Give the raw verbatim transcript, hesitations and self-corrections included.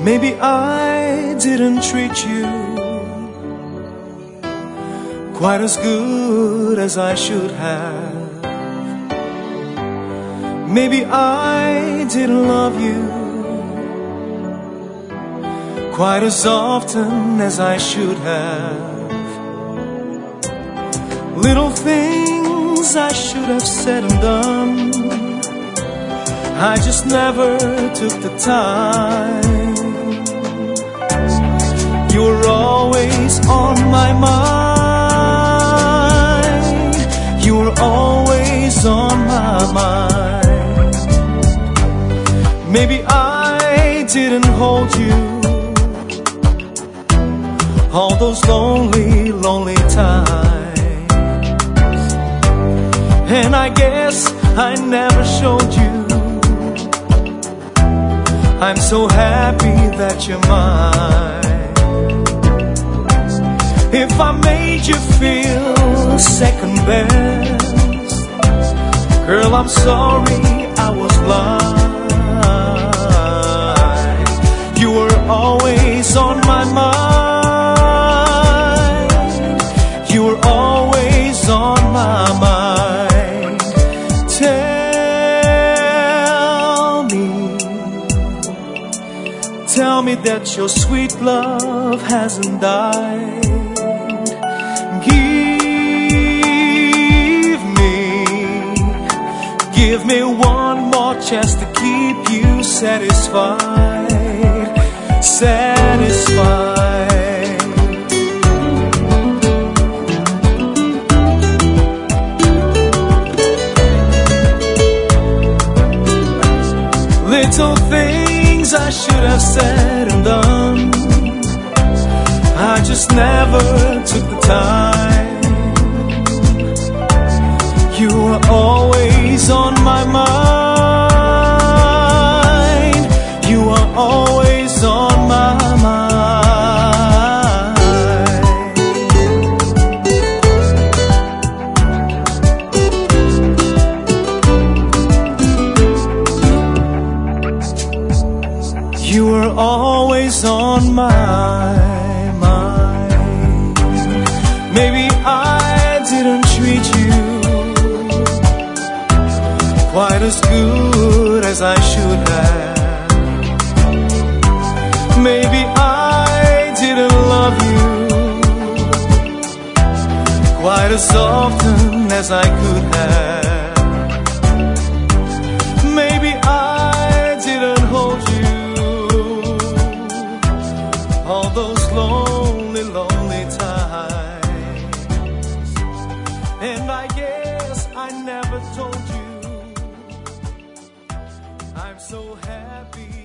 Maybe I didn't treat you quite as good as I should have. Maybe I didn't love you quite as often as I should have. Little things I should have said and done, I just never took the time. You were always on my mind. You were always on my mind. Maybe I didn't hold you all those lonely, lonely times. And I guess I never showed you I'm so happy that you're mine. If I made you feel second best, girl, I'm sorry I was blind. You were always on my mind. You were always on my mind. Tell me, tell me that your sweet love hasn't died. Give me, give me one more chance to keep you satisfied, satisfied. Little things I should have said and done, I just never took the time. You were always on my mind. You were always on my mind. You were always on my mind. Maybe I didn't treat you quite as good as I should have. Maybe I didn't love you quite as often as I could have. Maybe I didn't hold you all those lonely, lonely times. And I guess I never told you I'm so happy